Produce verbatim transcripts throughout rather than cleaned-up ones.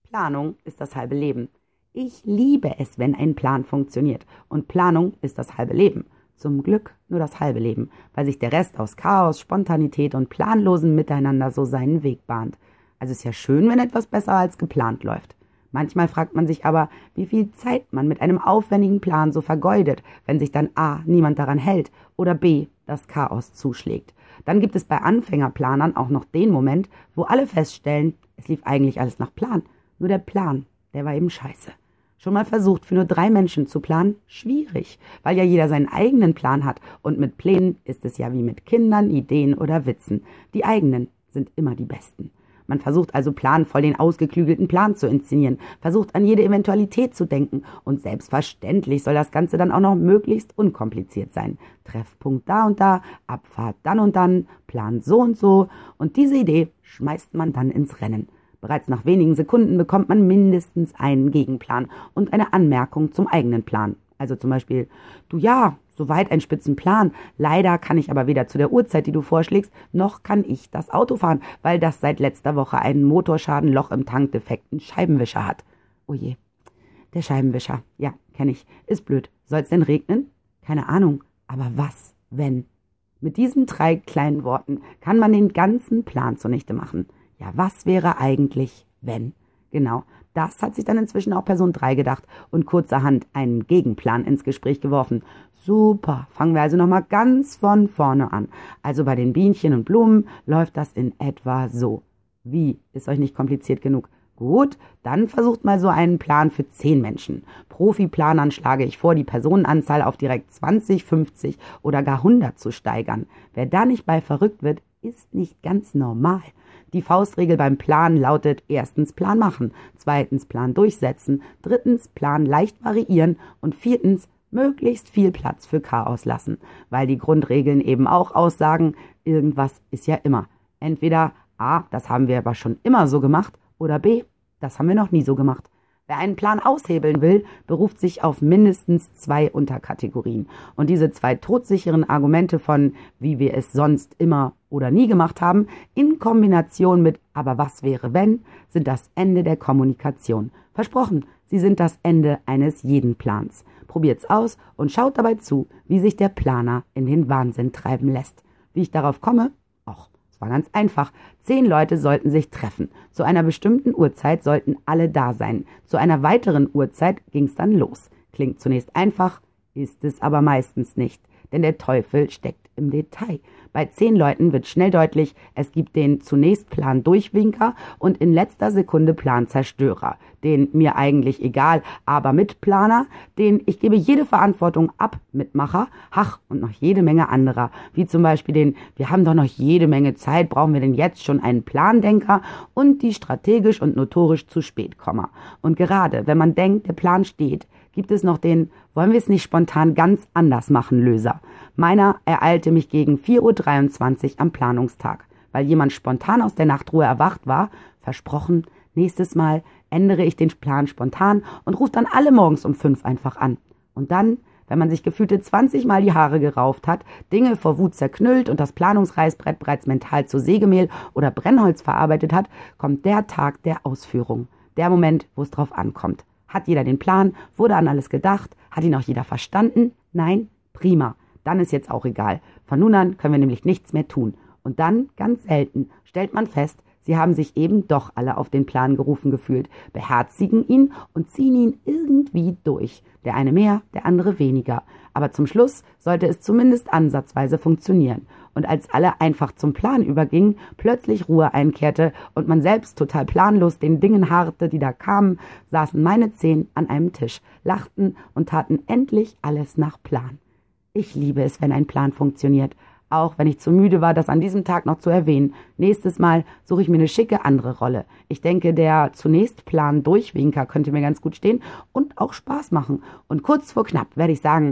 Planung ist das halbe Leben. Ich liebe es, wenn ein Plan funktioniert. Und Planung ist das halbe Leben. Zum Glück nur das halbe Leben, weil sich der Rest aus Chaos, Spontanität und planlosen Miteinander so seinen Weg bahnt. Also ist ja schön, wenn etwas besser als geplant läuft. Manchmal fragt man sich aber, wie viel Zeit man mit einem aufwendigen Plan so vergeudet, wenn sich dann a. niemand daran hält oder b. das Chaos zuschlägt. Dann gibt es bei Anfängerplanern auch noch den Moment, wo alle feststellen, es lief eigentlich alles nach Plan. Nur der Plan, der war eben scheiße. Schon mal versucht, für nur drei Menschen zu planen? Schwierig, weil ja jeder seinen eigenen Plan hat. Und mit Plänen ist es ja wie mit Kindern, Ideen oder Witzen. Die eigenen sind immer die besten. Man versucht also planvoll den ausgeklügelten Plan zu inszenieren, versucht an jede Eventualität zu denken und selbstverständlich soll das Ganze dann auch noch möglichst unkompliziert sein. Treffpunkt da und da, Abfahrt dann und dann, Plan so und so und diese Idee schmeißt man dann ins Rennen. Bereits nach wenigen Sekunden bekommt man mindestens einen Gegenplan und eine Anmerkung zum eigenen Plan. Also zum Beispiel, du ja, soweit ein Spitzenplan. Leider kann ich aber weder zu der Uhrzeit, die du vorschlägst, noch kann ich das Auto fahren, weil das seit letzter Woche einen Motorschaden, Loch im Tank, defekten Scheibenwischer hat. Oh je, der Scheibenwischer. Ja, kenne ich. Ist blöd. Soll es denn regnen? Keine Ahnung. Aber was, wenn? Mit diesen drei kleinen Worten kann man den ganzen Plan zunichte machen. Ja, was wäre eigentlich, wenn? Genau, das hat sich dann inzwischen auch Person drei gedacht und kurzerhand einen Gegenplan ins Gespräch geworfen. Super, fangen wir also nochmal ganz von vorne an. Also bei den Bienchen und Blumen läuft das in etwa so. Wie, ist euch nicht kompliziert genug? Gut, dann versucht mal so einen Plan für zehn Menschen. Profiplanern schlage ich vor, die Personenanzahl auf direkt zwanzig, fünfzig oder gar hundert zu steigern. Wer da nicht bei verrückt wird, ist nicht ganz normal. Die Faustregel beim Plan lautet erstens Plan machen, zweitens Plan durchsetzen, drittens Plan leicht variieren und viertens möglichst viel Platz für Chaos lassen, weil die Grundregeln eben auch aussagen, irgendwas ist ja immer. Entweder a, das haben wir aber schon immer so gemacht oder b, das haben wir noch nie so gemacht. Wer einen Plan aushebeln will, beruft sich auf mindestens zwei Unterkategorien. Und diese zwei todsicheren Argumente von, wie wir es sonst immer oder nie gemacht haben, in Kombination mit aber was wäre wenn, sind das Ende der Kommunikation. Versprochen, sie sind das Ende eines jeden Plans. Probiert's aus und schaut dabei zu, wie sich der Planer in den Wahnsinn treiben lässt. Wie ich darauf komme? Och. War ganz einfach. Zehn Leute sollten sich treffen. Zu einer bestimmten Uhrzeit sollten alle da sein. Zu einer weiteren Uhrzeit ging's dann los. Klingt zunächst einfach, ist es aber meistens nicht. Denn der Teufel steckt im Detail. Bei zehn Leuten wird schnell deutlich, es gibt den zunächst Plan-Durchwinker und in letzter Sekunde Plan-Zerstörer. Den mir eigentlich egal, aber Mitplaner, den ich gebe jede Verantwortung ab Mitmacher, ach und noch jede Menge anderer. Wie zum Beispiel den, wir haben doch noch jede Menge Zeit, brauchen wir denn jetzt schon einen Plandenker und die strategisch und notorisch zu spät Komma. Und gerade, wenn man denkt, der Plan steht, gibt es noch den, wollen wir es nicht spontan ganz anders machen, Löser. Meiner ereilte mich gegen vier Uhr dreiundzwanzig am Planungstag, weil jemand spontan aus der Nachtruhe erwacht war, versprochen, nächstes Mal ändere ich den Plan spontan und rufe dann alle morgens um fünf einfach an. Und dann, wenn man sich gefühlte zwanzig Mal die Haare gerauft hat, Dinge vor Wut zerknüllt und das Planungsreißbrett bereits mental zu Sägemehl oder Brennholz verarbeitet hat, kommt der Tag der Ausführung. Der Moment, wo es drauf ankommt. Hat jeder den Plan? Wurde an alles gedacht? Hat ihn auch jeder verstanden? Nein? Prima. Dann ist jetzt auch egal. Von nun an können wir nämlich nichts mehr tun. Und dann, ganz selten, stellt man fest, sie haben sich eben doch alle auf den Plan gerufen gefühlt, beherzigen ihn und ziehen ihn irgendwie durch. Der eine mehr, der andere weniger. Aber zum Schluss sollte es zumindest ansatzweise funktionieren. Und als alle einfach zum Plan übergingen, plötzlich Ruhe einkehrte und man selbst total planlos den Dingen harrte, die da kamen, saßen meine zehn an einem Tisch, lachten und taten endlich alles nach Plan. Ich liebe es, wenn ein Plan funktioniert. Auch wenn ich zu müde war, das an diesem Tag noch zu erwähnen. Nächstes Mal suche ich mir eine schicke andere Rolle. Ich denke, der zunächst Plan-Durchwinker könnte mir ganz gut stehen und auch Spaß machen. Und kurz vor knapp werde ich sagen,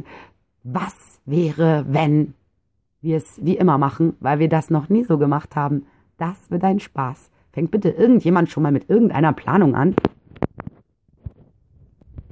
was wäre, wenn wir es wie immer machen, weil wir das noch nie so gemacht haben. Das wird ein Spaß. Fängt bitte irgendjemand schon mal mit irgendeiner Planung an?